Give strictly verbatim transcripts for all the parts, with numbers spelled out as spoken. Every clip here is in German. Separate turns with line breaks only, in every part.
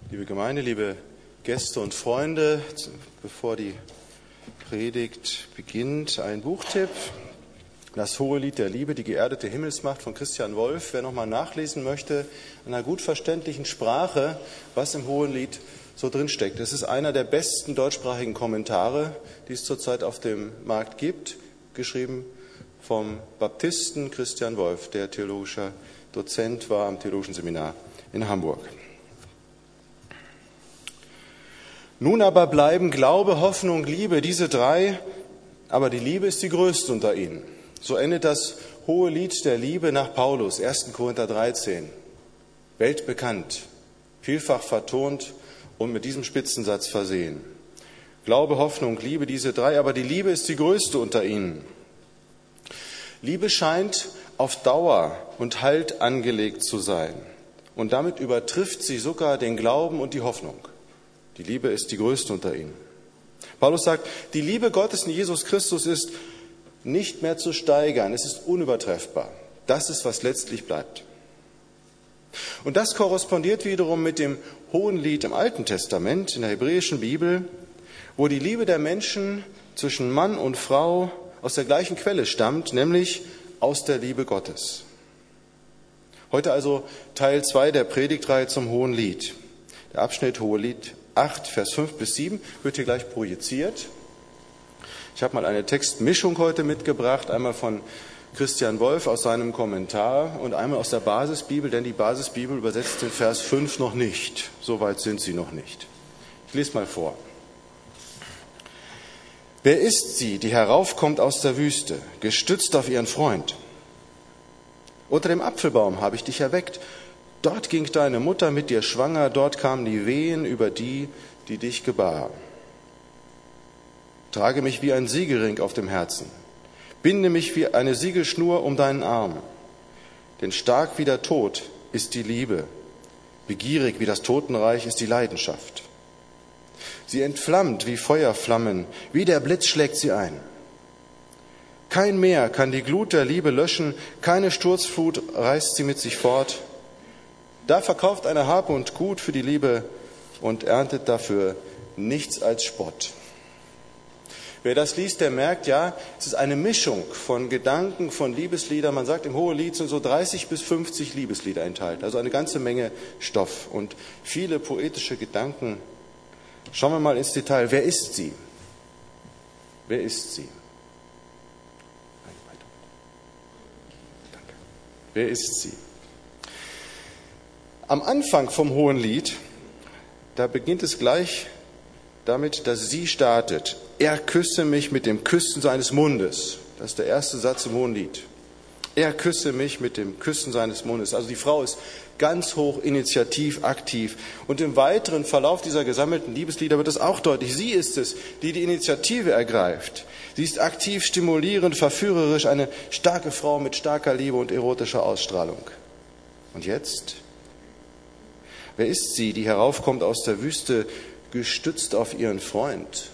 Liebe Gemeinde, liebe Gäste und Freunde, bevor die Predigt beginnt, ein Buchtipp. Das Hohelied der Liebe, die geerdete Himmelsmacht von Christian Wolff. Wer nochmal nachlesen möchte, in einer gut verständlichen Sprache, was im Hohelied so drinsteckt. Es ist einer der besten deutschsprachigen Kommentare, die es zurzeit auf dem Markt gibt, geschrieben vom Baptisten Christian Wolff, der theologischer Dozent war am Theologischen Seminar in Hamburg. Nun aber bleiben Glaube, Hoffnung, Liebe, diese drei, aber die Liebe ist die größte unter ihnen. So endet das Hohelied der Liebe nach Paulus, erster Korinther dreizehn. Weltbekannt, vielfach vertont und mit diesem Spitzensatz versehen. Glaube, Hoffnung, Liebe, diese drei, aber die Liebe ist die größte unter ihnen. Liebe scheint auf Dauer und Halt angelegt zu sein. Und damit übertrifft sie sogar den Glauben und die Hoffnung. Die Liebe ist die größte unter ihnen. Paulus sagt, die Liebe Gottes in Jesus Christus ist nicht mehr zu steigern, es ist unübertreffbar. Das ist, was letztlich bleibt. Und das korrespondiert wiederum mit dem Hohelied im Alten Testament, in der hebräischen Bibel, wo die Liebe der Menschen zwischen Mann und Frau aus der gleichen Quelle stammt, nämlich aus der Liebe Gottes. Heute also Teil zwei der Predigtreihe zum Hohelied. Der Abschnitt Hohelied acht, Vers fünf bis sieben wird hier gleich projiziert. Ich habe mal eine Textmischung heute mitgebracht, einmal von Christian Wolff aus seinem Kommentar und einmal aus der Basisbibel, denn die Basisbibel übersetzt den Vers fünf noch nicht. So weit sind sie noch nicht. Ich lese mal vor. Wer ist sie, die heraufkommt aus der Wüste, gestützt auf ihren Freund? Unter dem Apfelbaum habe ich dich erweckt. Dort ging deine Mutter mit dir schwanger, dort kamen die Wehen über die, die dich gebar. Trage mich wie ein Siegelring auf dem Herzen, binde mich wie eine Siegelschnur um deinen Arm. Denn stark wie der Tod ist die Liebe, begierig wie das Totenreich ist die Leidenschaft. Sie entflammt wie Feuerflammen, wie der Blitz schlägt sie ein. Kein Meer kann die Glut der Liebe löschen, keine Sturzflut reißt sie mit sich fort. Da verkauft eine Habe und Gut für die Liebe und erntet dafür nichts als Spott. Wer das liest, der merkt, ja, es ist eine Mischung von Gedanken, von Liebesliedern. Man sagt, im Hohelied sind so dreißig bis fünfzig Liebeslieder enthalten, also eine ganze Menge Stoff und viele poetische Gedanken. Schauen wir mal ins Detail. Wer ist sie? Wer ist sie? Danke. Wer ist sie? Am Anfang vom Hohelied, da beginnt es gleich damit, dass sie startet. Er küsse mich mit dem Küssen seines Mundes. Das ist der erste Satz im Hohelied. Er küsse mich mit dem Küssen seines Mundes. Also die Frau ist ganz hoch initiativ, aktiv. Und im weiteren Verlauf dieser gesammelten Liebeslieder wird es auch deutlich. Sie ist es, die die Initiative ergreift. Sie ist aktiv, stimulierend, verführerisch, eine starke Frau mit starker Liebe und erotischer Ausstrahlung. Und jetzt? Wer ist sie, die heraufkommt aus der Wüste, gestützt auf ihren Freund?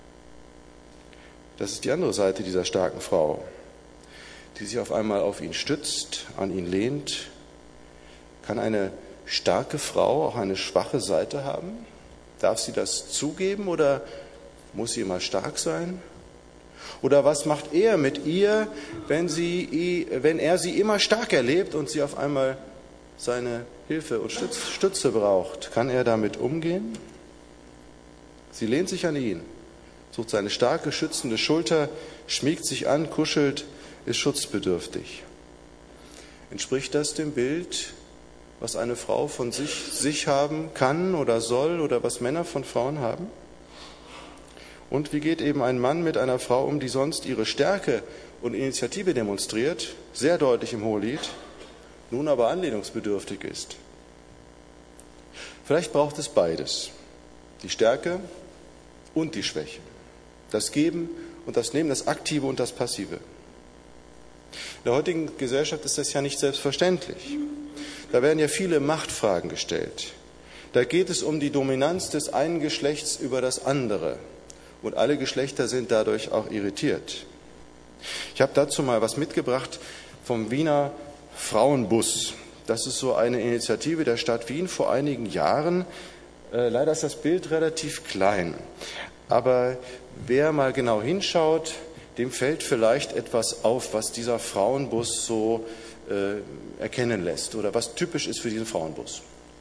Das ist die andere Seite dieser starken Frau, die sich auf einmal auf ihn stützt, an ihn lehnt. Kann eine starke Frau auch eine schwache Seite haben? Darf sie das zugeben oder muss sie immer stark sein? Oder was macht er mit ihr, wenn, sie, wenn er sie immer stark erlebt und sie auf einmal seine Hilfe und Stütze braucht? Kann er damit umgehen? Sie lehnt sich an ihn, sucht seine starke, schützende Schulter, schmiegt sich an, kuschelt, ist schutzbedürftig. Entspricht das dem Bild, was eine Frau von sich, sich haben kann oder soll oder was Männer von Frauen haben? Und wie geht eben ein Mann mit einer Frau um, die sonst ihre Stärke und Initiative demonstriert, sehr deutlich im Hohelied, nun aber anlehnungsbedürftig ist? Vielleicht braucht es beides, die Stärke und die Schwäche, das Geben und das Nehmen, das Aktive und das Passive. In der heutigen Gesellschaft ist das ja nicht selbstverständlich. Da werden ja viele Machtfragen gestellt. Da geht es um die Dominanz des einen Geschlechts über das andere. Und alle Geschlechter sind dadurch auch irritiert. Ich habe dazu mal was mitgebracht vom Wiener Frauenbus. Das ist so eine Initiative der Stadt Wien vor einigen Jahren, Äh, leider ist das Bild relativ klein. Aber wer mal genau hinschaut, dem fällt vielleicht etwas auf, was dieser Frauenbus so äh, erkennen lässt oder was typisch ist für diesen Frauenbus.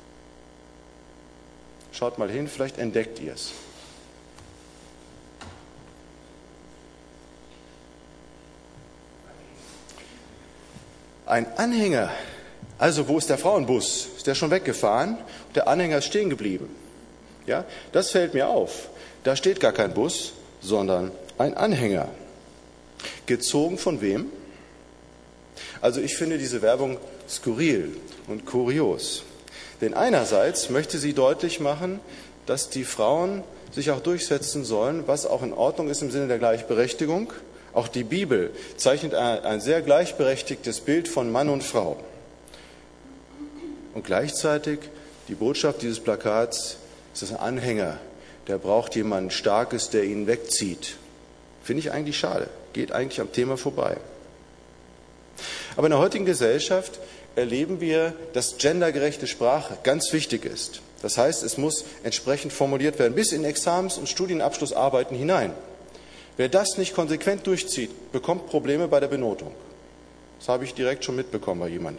Schaut mal hin, vielleicht entdeckt ihr es. Ein Anhänger. Also wo ist der Frauenbus? Ist der schon weggefahren? Der Anhänger ist stehen geblieben. Ja, das fällt mir auf. Da steht gar kein Bus, sondern ein Anhänger. Gezogen von wem? Also ich finde diese Werbung skurril und kurios. Denn einerseits möchte sie deutlich machen, dass die Frauen sich auch durchsetzen sollen, was auch in Ordnung ist im Sinne der Gleichberechtigung. Auch die Bibel zeichnet ein sehr gleichberechtigtes Bild von Mann und Frau. Und gleichzeitig die Botschaft dieses Plakats ist das ein Anhänger, der braucht jemanden Starkes, der ihn wegzieht. Finde ich eigentlich schade, geht eigentlich am Thema vorbei. Aber in der heutigen Gesellschaft erleben wir, dass gendergerechte Sprache ganz wichtig ist. Das heißt, es muss entsprechend formuliert werden, bis in Examens- und Studienabschlussarbeiten hinein. Wer das nicht konsequent durchzieht, bekommt Probleme bei der Benotung. Das habe ich direkt schon mitbekommen bei jemandem.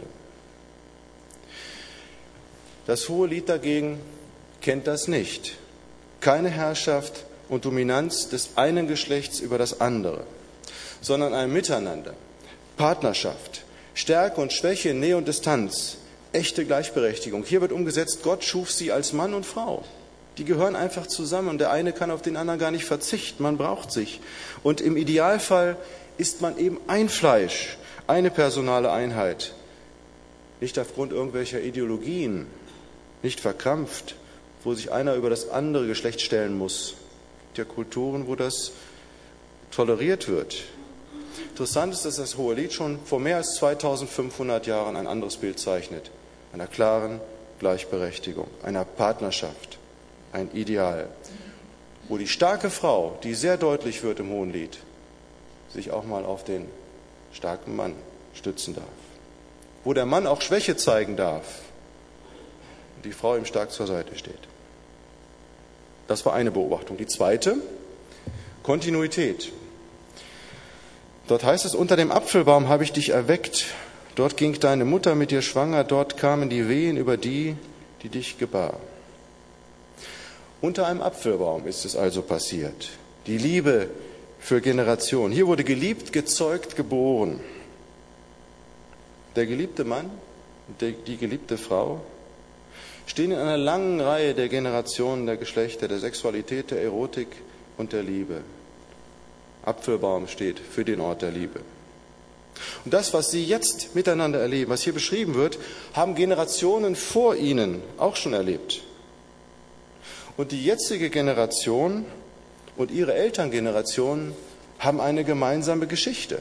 Das Hohelied dagegen kennt das nicht. Keine Herrschaft und Dominanz des einen Geschlechts über das andere, sondern ein Miteinander, Partnerschaft, Stärke und Schwäche, Nähe und Distanz, echte Gleichberechtigung. Hier wird umgesetzt, Gott schuf sie als Mann und Frau. Die gehören einfach zusammen und der eine kann auf den anderen gar nicht verzichten. Man braucht sich. Und im Idealfall ist man eben ein Fleisch, eine personale Einheit. Nicht aufgrund irgendwelcher Ideologien, nicht verkrampft, wo sich einer über das andere Geschlecht stellen muss. Es gibt ja Kulturen, wo das toleriert wird. Interessant ist, dass das Hohelied schon vor mehr als zweitausendfünfhundert Jahren ein anderes Bild zeichnet. Einer klaren Gleichberechtigung, einer Partnerschaft, ein Ideal, wo die starke Frau, die sehr deutlich wird im Hohelied, sich auch mal auf den starken Mann stützen darf. Wo der Mann auch Schwäche zeigen darf und die Frau ihm stark zur Seite steht. Das war eine Beobachtung. Die zweite, Kontinuität. Dort heißt es, unter dem Apfelbaum habe ich dich erweckt, dort ging deine Mutter mit dir schwanger, dort kamen die Wehen über die, die dich gebar. Unter einem Apfelbaum ist es also passiert. Die Liebe für Generationen. Hier wurde geliebt, gezeugt, geboren. Der geliebte Mann und die geliebte Frau stehen in einer langen Reihe der Generationen der Geschlechter, der Sexualität, der Erotik und der Liebe. Apfelbaum steht für den Ort der Liebe. Und das, was Sie jetzt miteinander erleben, was hier beschrieben wird, haben Generationen vor Ihnen auch schon erlebt. Und die jetzige Generation und ihre Elterngeneration haben eine gemeinsame Geschichte.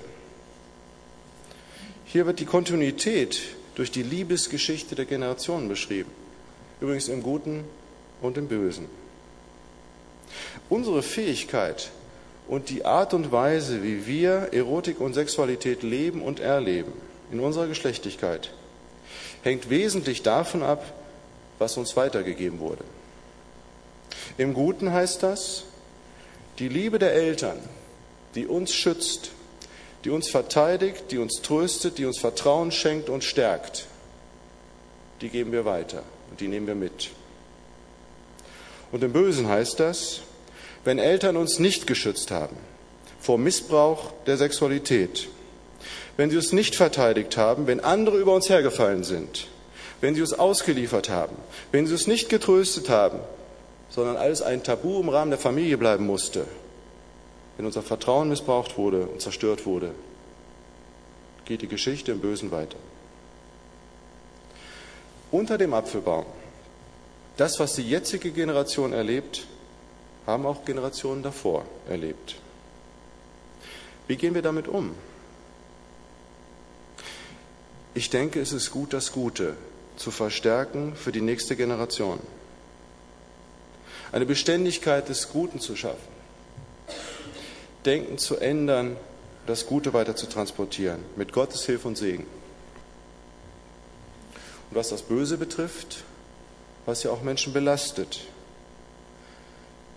Hier wird die Kontinuität durch die Liebesgeschichte der Generationen beschrieben. Übrigens im Guten und im Bösen. Unsere Fähigkeit und die Art und Weise, wie wir Erotik und Sexualität leben und erleben, in unserer Geschlechtlichkeit, hängt wesentlich davon ab, was uns weitergegeben wurde. Im Guten heißt das, die Liebe der Eltern, die uns schützt, die uns verteidigt, die uns tröstet, die uns Vertrauen schenkt und stärkt, die geben wir weiter und die nehmen wir mit. Und im Bösen heißt das, wenn Eltern uns nicht geschützt haben vor Missbrauch der Sexualität, wenn sie uns nicht verteidigt haben, wenn andere über uns hergefallen sind, wenn sie uns ausgeliefert haben, wenn sie uns nicht getröstet haben, sondern alles ein Tabu im Rahmen der Familie bleiben musste, wenn unser Vertrauen missbraucht wurde und zerstört wurde, geht die Geschichte im Bösen weiter. Unter dem Apfelbaum, das, was die jetzige Generation erlebt, haben auch Generationen davor erlebt. Wie gehen wir damit um? Ich denke, es ist gut, das Gute zu verstärken für die nächste Generation. Eine Beständigkeit des Guten zu schaffen. Denken zu ändern, das Gute weiter zu transportieren, mit Gottes Hilfe und Segen. Und was das Böse betrifft, was ja auch Menschen belastet,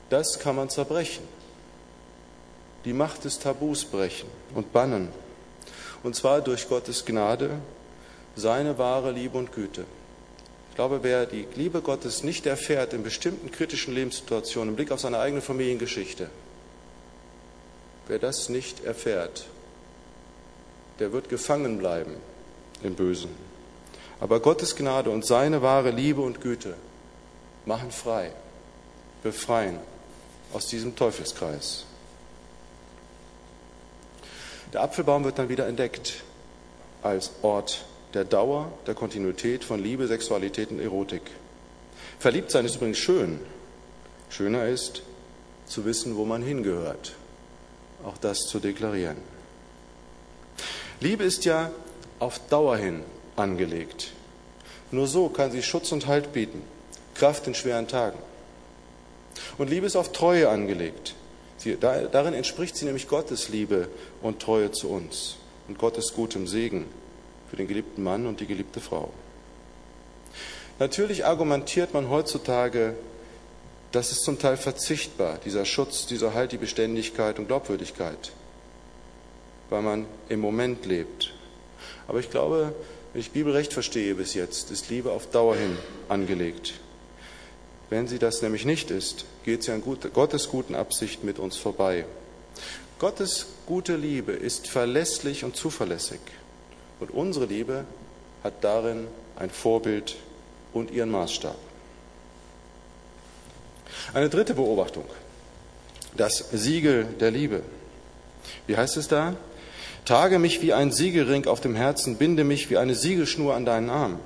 das kann man zerbrechen. Die Macht des Tabus brechen und bannen. Und zwar durch Gottes Gnade, seine wahre Liebe und Güte. Ich glaube, wer die Liebe Gottes nicht erfährt in bestimmten kritischen Lebenssituationen, im Blick auf seine eigene Familiengeschichte, wer das nicht erfährt, der wird gefangen bleiben im Bösen. Aber Gottes Gnade und seine wahre Liebe und Güte machen frei, befreien aus diesem Teufelskreis. Der Apfelbaum wird dann wieder entdeckt als Ort der Dauer, der Kontinuität von Liebe, Sexualität und Erotik. Verliebtsein ist übrigens schön. Schöner ist, zu wissen, wo man hingehört. Auch das zu deklarieren. Liebe ist ja auf Dauer hin angelegt. Nur so kann sie Schutz und Halt bieten, Kraft in schweren Tagen. Und Liebe ist auf Treue angelegt. Sie, da, darin entspricht sie nämlich Gottes Liebe und Treue zu uns und Gottes gutem Segen für den geliebten Mann und die geliebte Frau. Natürlich argumentiert man heutzutage, das ist zum Teil verzichtbar, dieser Schutz, dieser Halt, die Beständigkeit und Glaubwürdigkeit, weil man im Moment lebt. Aber ich glaube, wenn ich die Bibel recht verstehe bis jetzt, ist Liebe auf Dauer hin angelegt. Wenn sie das nämlich nicht ist, geht sie an Gottes guten Absichten mit uns vorbei. Gottes gute Liebe ist verlässlich und zuverlässig. Und unsere Liebe hat darin ein Vorbild und ihren Maßstab. Eine dritte Beobachtung. Das Siegel der Liebe. Wie heißt es da? Trage mich wie ein Siegelring auf dem Herzen, binde mich wie eine Siegelschnur an deinen Arm.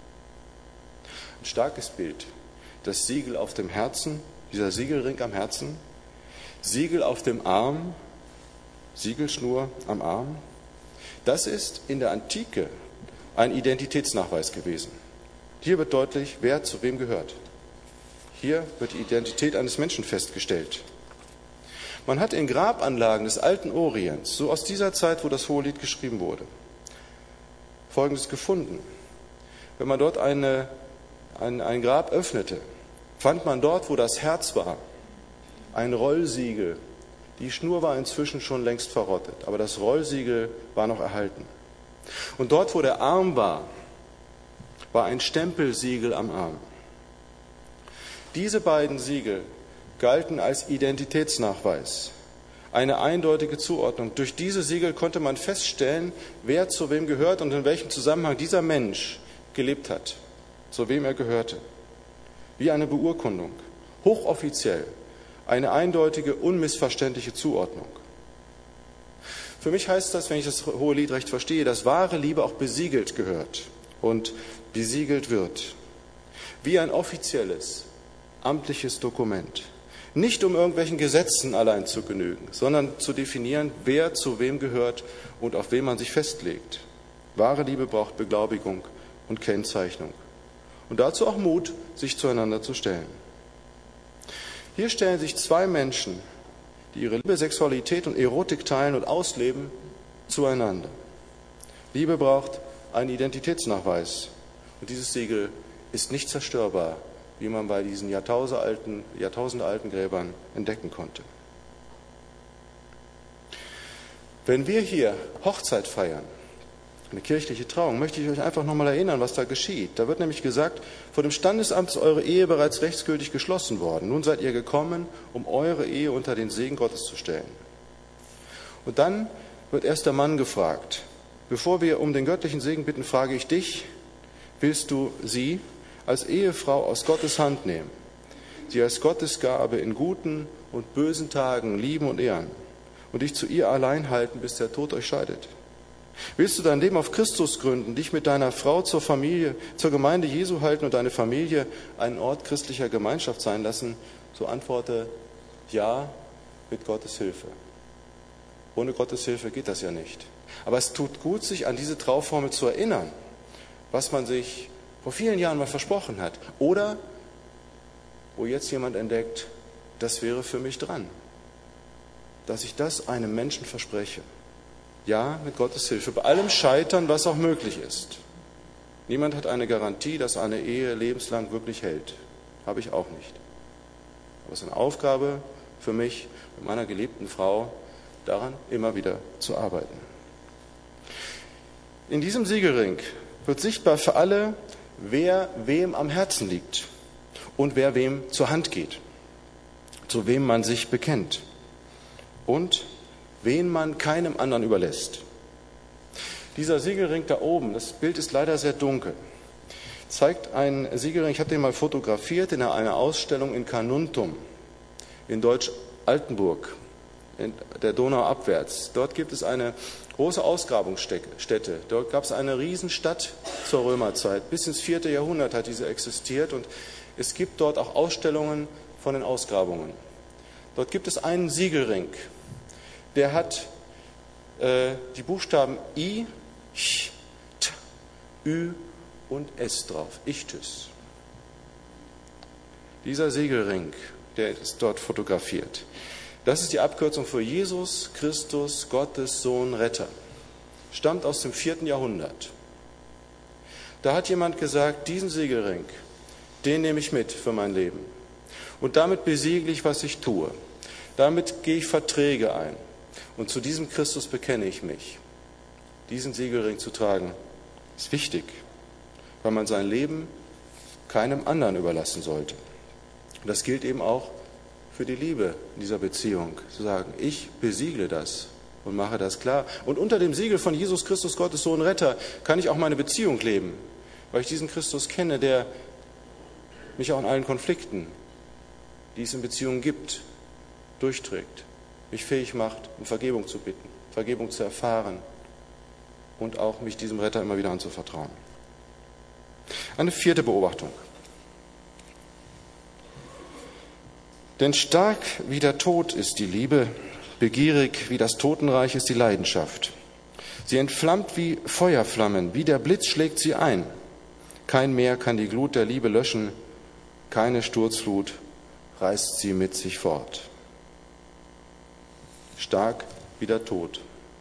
Ein starkes Bild. Das Siegel auf dem Herzen, dieser Siegelring am Herzen, Siegel auf dem Arm, Siegelschnur am Arm. Das ist in der Antike ein Identitätsnachweis gewesen. Hier wird deutlich, wer zu wem gehört. Hier wird die Identität eines Menschen festgestellt. Man hat in Grabanlagen des alten Orients, so aus dieser Zeit, wo das Hohelied geschrieben wurde, Folgendes gefunden. Wenn man dort eine, ein, ein Grab öffnete, fand man dort, wo das Herz war, ein Rollsiegel. Die Schnur war inzwischen schon längst verrottet, aber das Rollsiegel war noch erhalten. Und dort, wo der Arm war, war ein Stempelsiegel am Arm. Diese beiden Siegel galten als Identitätsnachweis, eine eindeutige Zuordnung. Durch diese Siegel konnte man feststellen, wer zu wem gehört und in welchem Zusammenhang dieser Mensch gelebt hat, zu wem er gehörte. Wie eine Beurkundung, hochoffiziell, eine eindeutige, unmissverständliche Zuordnung. Für mich heißt das, wenn ich das Hohelied recht verstehe, dass wahre Liebe auch besiegelt gehört und besiegelt wird. Wie ein offizielles, amtliches Dokument. Nicht um irgendwelchen Gesetzen allein zu genügen, sondern zu definieren, wer zu wem gehört und auf wen man sich festlegt. Wahre Liebe braucht Beglaubigung und Kennzeichnung. Und dazu auch Mut, sich zueinander zu stellen. Hier stellen sich zwei Menschen, die ihre Liebe, Sexualität und Erotik teilen und ausleben, zueinander. Liebe braucht einen Identitätsnachweis. Und dieses Siegel ist nicht zerstörbar, wie man bei diesen jahrtausendealten, jahrtausendealten Gräbern entdecken konnte. Wenn wir hier Hochzeit feiern, eine kirchliche Trauung, möchte ich euch einfach nochmal erinnern, was da geschieht. Da wird nämlich gesagt, vor dem Standesamt ist eure Ehe bereits rechtsgültig geschlossen worden. Nun seid ihr gekommen, um eure Ehe unter den Segen Gottes zu stellen. Und dann wird erst der Mann gefragt. Bevor wir um den göttlichen Segen bitten, frage ich dich, willst du sie als Ehefrau aus Gottes Hand nehmen, sie als Gottes Gabe in guten und bösen Tagen lieben und ehren und dich zu ihr allein halten, bis der Tod euch scheidet? Willst du dein Leben auf Christus gründen, dich mit deiner Frau zur Familie, zur Gemeinde Jesu halten und deine Familie einen Ort christlicher Gemeinschaft sein lassen? So antworte ja, mit Gottes Hilfe. Ohne Gottes Hilfe geht das ja nicht. Aber es tut gut, sich an diese Trauformel zu erinnern, was man sich vor vielen Jahren mal versprochen hat. Oder wo jetzt jemand entdeckt, das wäre für mich dran, dass ich das einem Menschen verspreche. Ja, mit Gottes Hilfe, bei allem Scheitern, was auch möglich ist. Niemand hat eine Garantie, dass eine Ehe lebenslang wirklich hält. Habe ich auch nicht. Aber es ist eine Aufgabe für mich, mit meiner geliebten Frau, daran immer wieder zu arbeiten. In diesem Siegelring wird sichtbar für alle, wer wem am Herzen liegt und wer wem zur Hand geht, zu wem man sich bekennt und wen man keinem anderen überlässt. Dieser Siegelring da oben, das Bild ist leider sehr dunkel, zeigt einen Siegelring, ich habe den mal fotografiert in einer Ausstellung in Carnuntum, in Deutsch-Altenburg, in der Donau abwärts. Dort gibt es eine große Ausgrabungsstätte. Dort gab es eine Riesenstadt zur Römerzeit. Bis ins vierte Jahrhundert hat diese existiert und es gibt dort auch Ausstellungen von den Ausgrabungen. Dort gibt es einen Siegelring, der hat äh, die Buchstaben I, Ch, T, Ü und S drauf. Ichthys. Dieser Siegelring, der ist dort fotografiert. Das ist die Abkürzung für Jesus Christus, Gottes Sohn, Retter. Stammt aus dem vierten Jahrhundert. Da hat jemand gesagt, diesen Siegelring, den nehme ich mit für mein Leben. Und damit besiegle ich, was ich tue. Damit gehe ich Verträge ein. Und zu diesem Christus bekenne ich mich. Diesen Siegelring zu tragen, ist wichtig, weil man sein Leben keinem anderen überlassen sollte. Und das gilt eben auch für die Liebe in dieser Beziehung, zu sagen, ich besiegle das und mache das klar. Und unter dem Siegel von Jesus Christus, Gottes Sohn, Retter, kann ich auch meine Beziehung leben, weil ich diesen Christus kenne, der mich auch in allen Konflikten, die es in Beziehungen gibt, durchträgt, mich fähig macht, um Vergebung zu bitten, Vergebung zu erfahren und auch mich diesem Retter immer wieder anzuvertrauen. Eine vierte Beobachtung. Denn stark wie der Tod ist die Liebe, begierig wie das Totenreich ist die Leidenschaft. Sie entflammt wie Feuerflammen, wie der Blitz schlägt sie ein. Kein Meer kann die Glut der Liebe löschen, keine Sturzflut reißt sie mit sich fort. Stark wie der Tod.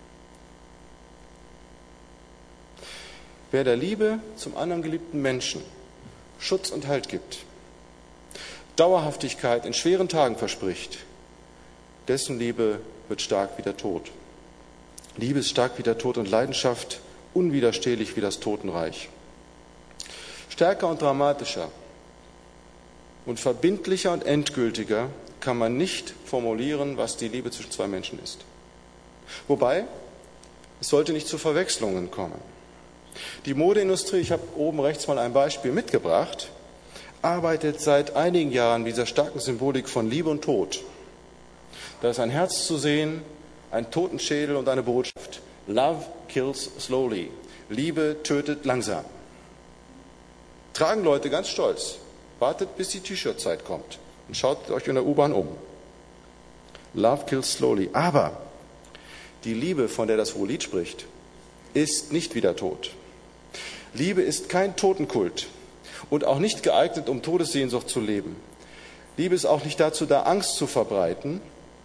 Wer der Liebe zum anderen geliebten Menschen Schutz und Halt gibt, Dauerhaftigkeit in schweren Tagen verspricht, dessen Liebe wird stark wie der Tod. Liebe ist stark wie der Tod und Leidenschaft unwiderstehlich wie das Totenreich. Stärker und dramatischer und verbindlicher und endgültiger kann man nicht formulieren, was die Liebe zwischen zwei Menschen ist. Wobei, es sollte nicht zu Verwechslungen kommen. Die Modeindustrie, ich habe oben rechts mal ein Beispiel mitgebracht, arbeitet seit einigen Jahren mit dieser starken Symbolik von Liebe und Tod. Da ist ein Herz zu sehen, ein Totenschädel und eine Botschaft. Love kills slowly. Liebe tötet langsam. Tragen Leute ganz stolz. Wartet, bis die T-Shirt-Zeit kommt und schaut euch in der U-Bahn um. Love kills slowly. Aber die Liebe, von der das Hohelied spricht, ist nicht wie der Tod. Liebe ist kein Totenkult und auch nicht geeignet, um Todessehnsucht zu leben. Liebe ist auch nicht dazu da, Angst zu verbreiten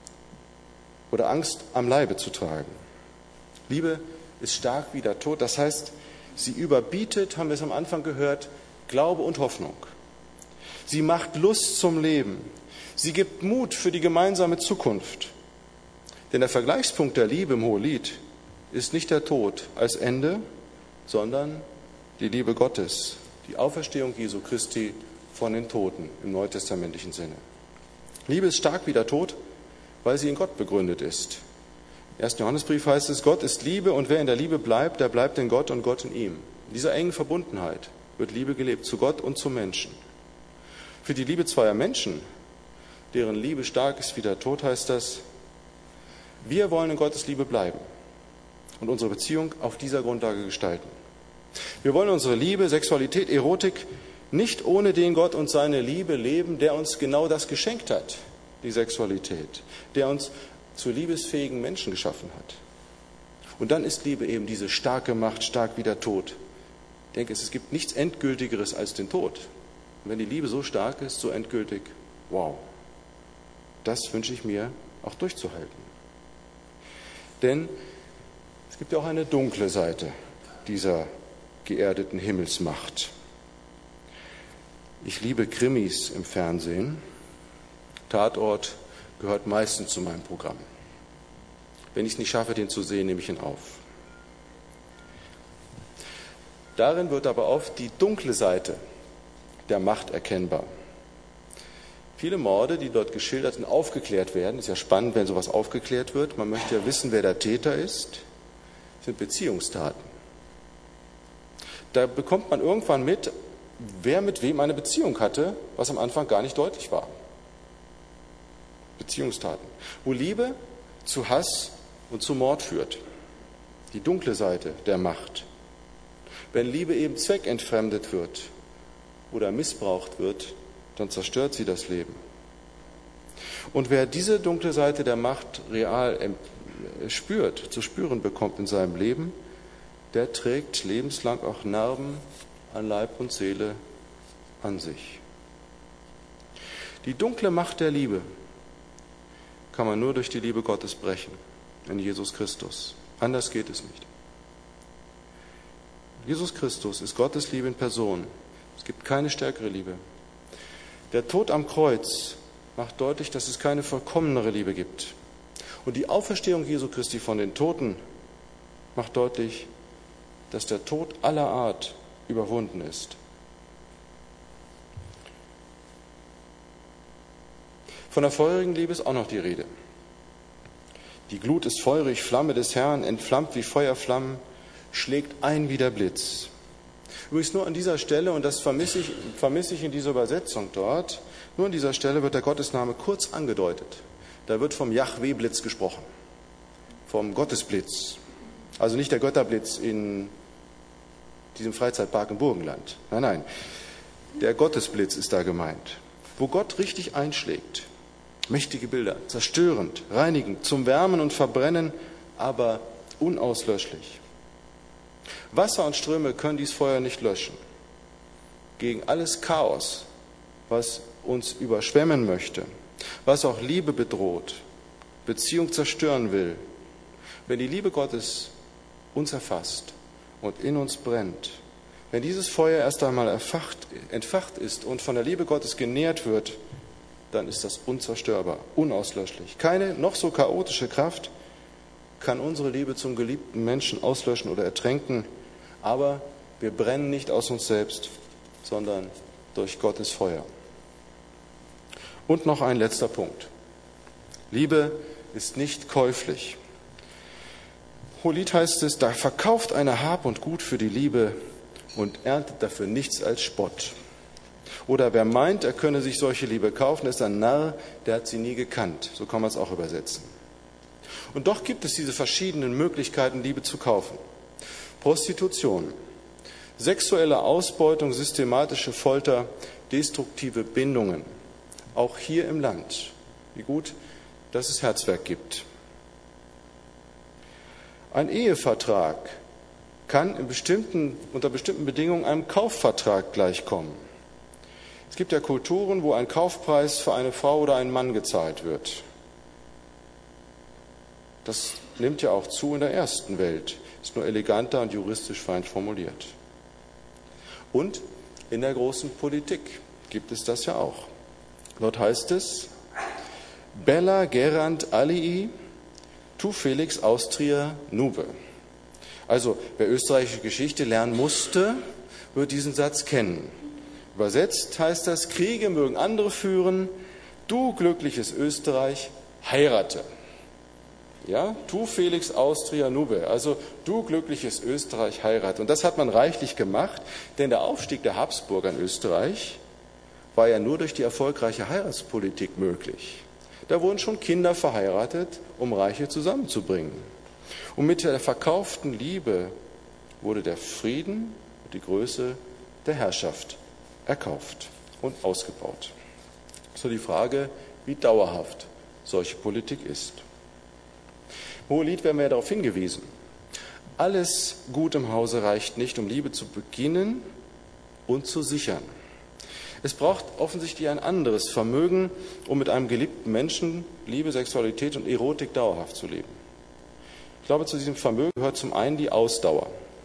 oder Angst am Leibe zu tragen. Liebe ist stark wie der Tod, das heißt, sie überbietet, haben wir es am Anfang gehört, Glaube und Hoffnung. Sie macht Lust zum Leben. Sie gibt Mut für die gemeinsame Zukunft. Denn der Vergleichspunkt der Liebe im Hohelied ist nicht der Tod als Ende, sondern die Liebe Gottes, die Auferstehung Jesu Christi von den Toten im neutestamentlichen Sinne. Liebe ist stark wie der Tod, weil sie in Gott begründet ist. Im ersten Johannesbrief heißt es, Gott ist Liebe und wer in der Liebe bleibt, der bleibt in Gott und Gott in ihm. In dieser engen Verbundenheit wird Liebe gelebt, zu Gott und zum Menschen. Für die Liebe zweier Menschen, deren Liebe stark ist wie der Tod, heißt das, wir wollen in Gottes Liebe bleiben und unsere Beziehung auf dieser Grundlage gestalten. Wir wollen unsere Liebe, Sexualität, Erotik nicht ohne den Gott und seine Liebe leben, der uns genau das geschenkt hat, die Sexualität, der uns zu liebesfähigen Menschen geschaffen hat. Und dann ist Liebe eben diese starke Macht, stark wie der Tod. Ich denke, es gibt nichts Endgültigeres als den Tod. Und wenn die Liebe so stark ist, so endgültig, wow, das wünsche ich mir auch durchzuhalten. Denn es gibt ja auch eine dunkle Seite dieser geerdeten Himmelsmacht. Ich liebe Krimis im Fernsehen, Tatort gehört meistens zu meinem Programm. Wenn ich es nicht schaffe, den zu sehen, nehme ich ihn auf. Darin wird aber oft die dunkle Seite der Macht erkennbar. Viele Morde, die dort geschildert sind, aufgeklärt werden. Ist ja spannend, wenn sowas aufgeklärt wird. Man möchte ja wissen, wer der Täter ist. Sind Beziehungstaten. Da bekommt man irgendwann mit, wer mit wem eine Beziehung hatte, was am Anfang gar nicht deutlich war. Beziehungstaten. Wo Liebe zu Hass und zu Mord führt. Die dunkle Seite der Macht. Wenn Liebe eben zweckentfremdet wird oder missbraucht wird, dann zerstört sie das Leben. Und wer diese dunkle Seite der Macht real spürt, zu spüren bekommt in seinem Leben, der trägt lebenslang auch Narben an Leib und Seele an sich. Die dunkle Macht der Liebe kann man nur durch die Liebe Gottes brechen, in Jesus Christus. Anders geht es nicht. Jesus Christus ist Gottes Liebe in Person. Es gibt keine stärkere Liebe. Der Tod am Kreuz macht deutlich, dass es keine vollkommenere Liebe gibt. Und die Auferstehung Jesu Christi von den Toten macht deutlich, dass der Tod aller Art überwunden ist. Von der feurigen Liebe ist auch noch die Rede. Die Glut ist feurig, Flamme des Herrn, entflammt wie Feuerflammen, schlägt ein wie der Blitz. Übrigens nur an dieser Stelle, und das vermisse ich, vermisse ich in dieser Übersetzung dort, nur an dieser Stelle wird der Gottesname kurz angedeutet. Da wird vom Jahwe-Blitz gesprochen, vom Gottesblitz. Also nicht der Götterblitz in diesem Freizeitpark im Burgenland. Nein, nein, der Gottesblitz ist da gemeint, wo Gott richtig einschlägt. Mächtige Bilder, zerstörend, reinigend, zum Wärmen und Verbrennen, aber unauslöschlich. Wasser und Ströme können dies Feuer nicht löschen. Gegen alles Chaos, was uns überschwemmen möchte, was auch Liebe bedroht, Beziehung zerstören will, wenn die Liebe Gottes uns erfasst und in uns brennt, wenn dieses Feuer erst einmal erfacht, entfacht ist und von der Liebe Gottes genährt wird, dann ist das unzerstörbar, unauslöschlich. Keine noch so chaotische Kraft kann unsere Liebe zum geliebten Menschen auslöschen oder ertränken, aber wir brennen nicht aus uns selbst, sondern durch Gottes Feuer. Und noch ein letzter Punkt. Liebe ist nicht käuflich. Hohelied heißt es, da verkauft einer Hab und Gut für die Liebe und erntet dafür nichts als Spott. Oder wer meint, er könne sich solche Liebe kaufen, ist ein Narr, der hat sie nie gekannt. So kann man es auch übersetzen. Und doch gibt es diese verschiedenen Möglichkeiten, Liebe zu kaufen. Prostitution, sexuelle Ausbeutung, systematische Folter, destruktive Bindungen. Auch hier im Land. Wie gut, dass es Herzwerk gibt. Ein Ehevertrag kann in bestimmten, unter bestimmten Bedingungen einem Kaufvertrag gleichkommen. Es gibt ja Kulturen, wo ein Kaufpreis für eine Frau oder einen Mann gezahlt wird. Das nimmt ja auch zu in der ersten Welt, ist nur eleganter und juristisch fein formuliert. Und in der großen Politik gibt es das ja auch. Dort heißt es, Bella gerant alii, tu Felix Austria nube. Also, wer österreichische Geschichte lernen musste, wird diesen Satz kennen. Übersetzt heißt das, Kriege mögen andere führen, du glückliches Österreich, heirate. Ja, tu Felix Austria nube, also du glückliches Österreich, heirate. Und das hat man reichlich gemacht, denn der Aufstieg der Habsburger in Österreich war ja nur durch die erfolgreiche Heiratspolitik möglich. Da wurden schon Kinder verheiratet, um Reiche zusammenzubringen. Und mit der verkauften Liebe wurde der Frieden und die Größe der Herrschaft erkauft und ausgebaut. So die Frage, wie dauerhaft solche Politik ist. Im Hohelied werden wir ja darauf hingewiesen. Alles Gut im Hause reicht nicht, um Liebe zu beginnen und zu sichern. Es braucht offensichtlich ein anderes Vermögen, um mit einem geliebten Menschen Liebe, Sexualität und Erotik dauerhaft zu leben. Ich glaube, zu diesem Vermögen gehört zum einen die Ausdauer.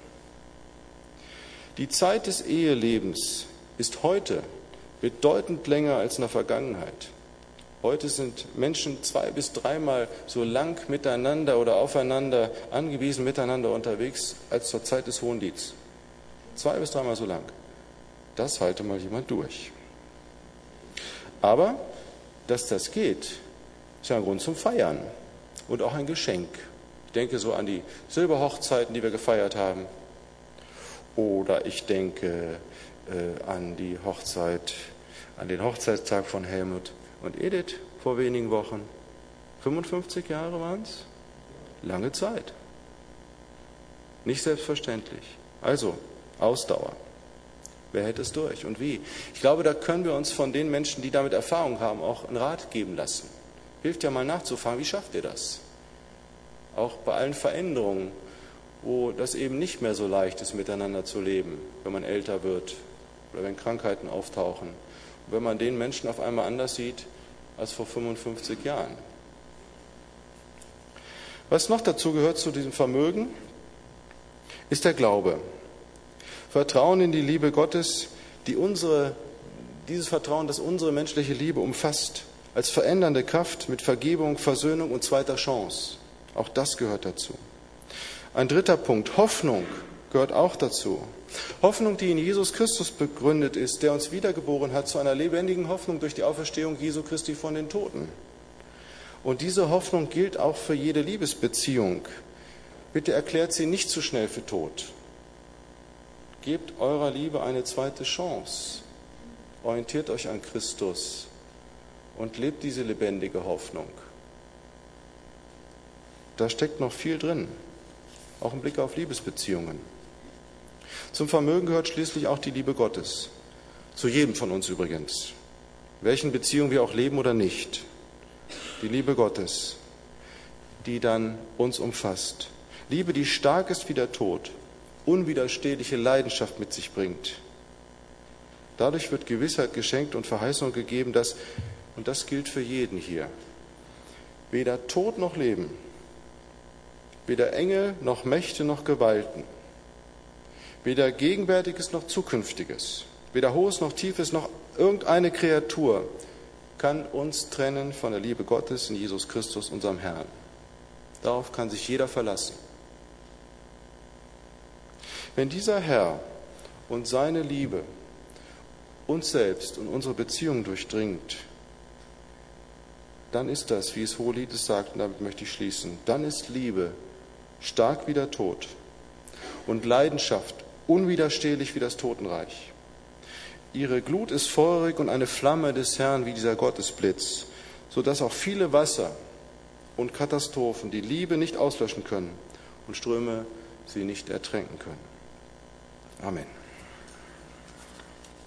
Die Zeit des Ehelebens ist heute bedeutend länger als in der Vergangenheit. Heute sind Menschen zwei bis dreimal so lang miteinander oder aufeinander angewiesen, miteinander unterwegs, als zur Zeit des Hohenlieds. Zwei bis dreimal so lang. Das halte mal jemand durch. Aber, dass das geht, ist ja ein Grund zum Feiern und auch ein Geschenk. Ich denke so an die Silberhochzeiten, die wir gefeiert haben. Oder ich denke äh, an die Hochzeit, an den Hochzeitstag von Helmut und Edith vor wenigen Wochen. fünfundfünfzig Jahre waren es? Lange Zeit. Nicht selbstverständlich. Also, Ausdauer. Wer hält es durch und wie? Ich glaube, da können wir uns von den Menschen, die damit Erfahrung haben, auch einen Rat geben lassen. Hilft ja mal nachzufragen, wie schafft ihr das? Auch bei allen Veränderungen, wo das eben nicht mehr so leicht ist, miteinander zu leben, wenn man älter wird oder wenn Krankheiten auftauchen. Und wenn man den Menschen auf einmal anders sieht als vor fünfundfünfzig Jahren. Was noch dazu gehört zu diesem Vermögen, ist der Glaube. Vertrauen in die Liebe Gottes, die unsere, dieses Vertrauen, das unsere menschliche Liebe umfasst, als verändernde Kraft mit Vergebung, Versöhnung und zweiter Chance. Auch das gehört dazu. Ein dritter Punkt, Hoffnung gehört auch dazu. Hoffnung, die in Jesus Christus begründet ist, der uns wiedergeboren hat zu einer lebendigen Hoffnung durch die Auferstehung Jesu Christi von den Toten. Und diese Hoffnung gilt auch für jede Liebesbeziehung. Bitte erklärt sie nicht zu schnell für tot. Gebt eurer Liebe eine zweite Chance. Orientiert euch an Christus und lebt diese lebendige Hoffnung. Da steckt noch viel drin, auch im Blick auf Liebesbeziehungen. Zum Vermögen gehört schließlich auch die Liebe Gottes. Zu jedem von uns übrigens. Welchen Beziehungen wir auch leben oder nicht. Die Liebe Gottes, die dann uns umfasst. Liebe, die stark ist wie der Tod. Unwiderstehliche Leidenschaft mit sich bringt. Dadurch wird Gewissheit geschenkt und Verheißung gegeben, dass, und das gilt für jeden hier, weder Tod noch Leben, weder Engel noch Mächte noch Gewalten, weder Gegenwärtiges noch Zukünftiges, weder Hohes noch Tiefes noch irgendeine Kreatur kann uns trennen von der Liebe Gottes in Jesus Christus, unserem Herrn. Darauf kann sich jeder verlassen. Wenn dieser Herr und seine Liebe uns selbst und unsere Beziehung durchdringt, dann ist das, wie es Hohelied sagt, und damit möchte ich schließen, dann ist Liebe stark wie der Tod und Leidenschaft unwiderstehlich wie das Totenreich. Ihre Glut ist feurig und eine Flamme des Herrn wie dieser Gottesblitz, sodass auch viele Wasser und Katastrophen die Liebe nicht auslöschen können und Ströme sie nicht ertränken können. Amen.